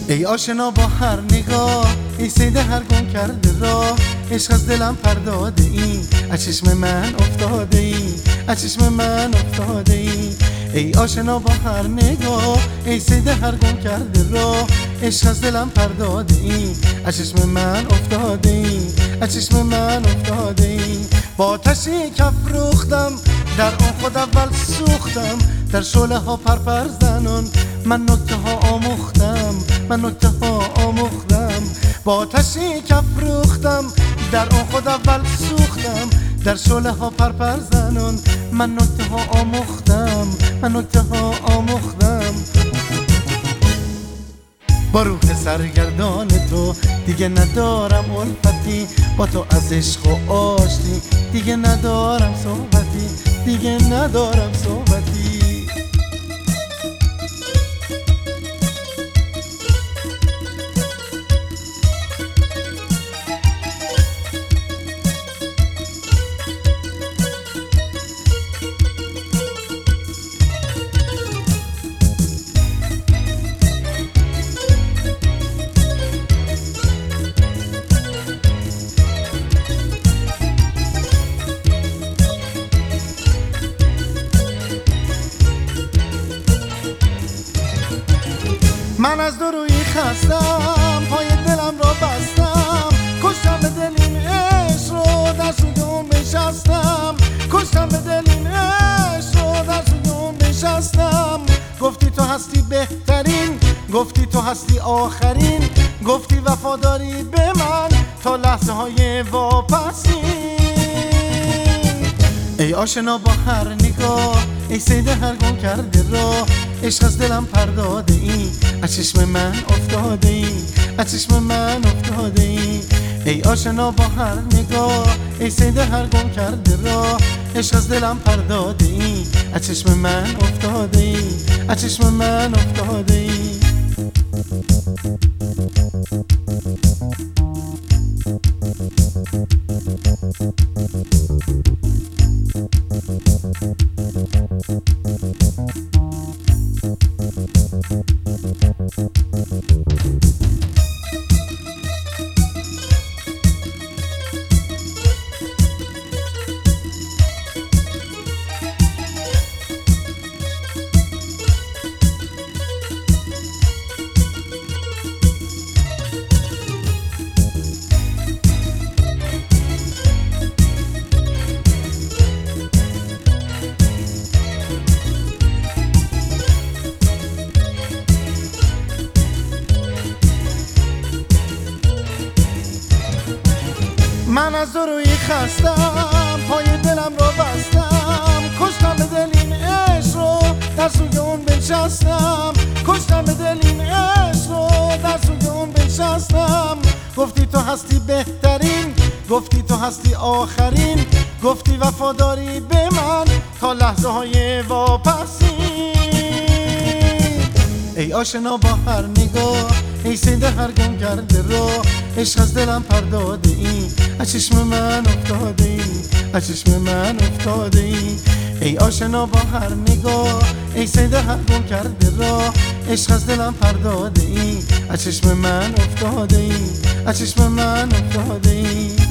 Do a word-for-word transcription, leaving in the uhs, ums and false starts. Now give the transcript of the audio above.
ای آشنا با هر نگاه، ای سید هر گم کرده راه، عشق از دلم پرداده ای، از چشم من افتاده ای، از چشم من افتاده ای. ای آشنا با هر نگاه، ای سید هر گم کرده راه، عشق از دلم پرداده ای، از چشم من افتاده ای، از چشم من افتاده ای. با آتشی کف روختم، در آن خود اول سوختم، در شعله ها پرپر زنان من نکته ها آموختم، من نکته ها آموختم. با آتشی کف روختم، در آن خود اول سوختم، در شعله ها پرپر زنان من نکته ها آموختم، من نکته ها آموختم. با روح سرگردان تو دیگه ندارم الفتی، با تو از عشق و آشتی دیگه ندارم صحبتی، دیگه ندارم صحبتی. من از دو روی خستم، پای دلم را بستم، کشتم به دل این عشق رو در سوی اون بنشستم، کشتم به دل این عشق رو در سوی اون بنشستم. گفتی تو هستی بهترین، گفتی تو هستی آخرین، گفتی وفاداری به من تا لحظه های واپسین. ای آشنا با هر نگاه، ای سید هر گم کرده راه، عشق از دلم پرداده ای، از چشم من افتاده ای، از چشم من افتاده ای. ای آشنا با هر نگاه، ای سید هر گم کرده راه، عشق از دلم پرداده ای، از چشم من افتاده ای، از چشم من افتاده ای. من از دو روی خستم، پای دلم را بستم، کشتم به دل این عشق رو در سوی اون بنشستم، کشتم به دل این عشق رو در سوی اون بنشستم. گفتی تو هستی بهترین، گفتی تو هستی آخرین، گفتی وفاداری به من تا لحظه های واپسین. ای آشنا با هر نگاه، ای سید هر گم کرده راه، عشق از دلم پرداده ای، از چشم من افتاده ای، از چشم من افتاده ای. ای آشنا با هر نگاه، ای سید هر گم کرده راه، عشق از دلم پرداده ای، از چشم من افتاده ای، از چشم من افتاده ای.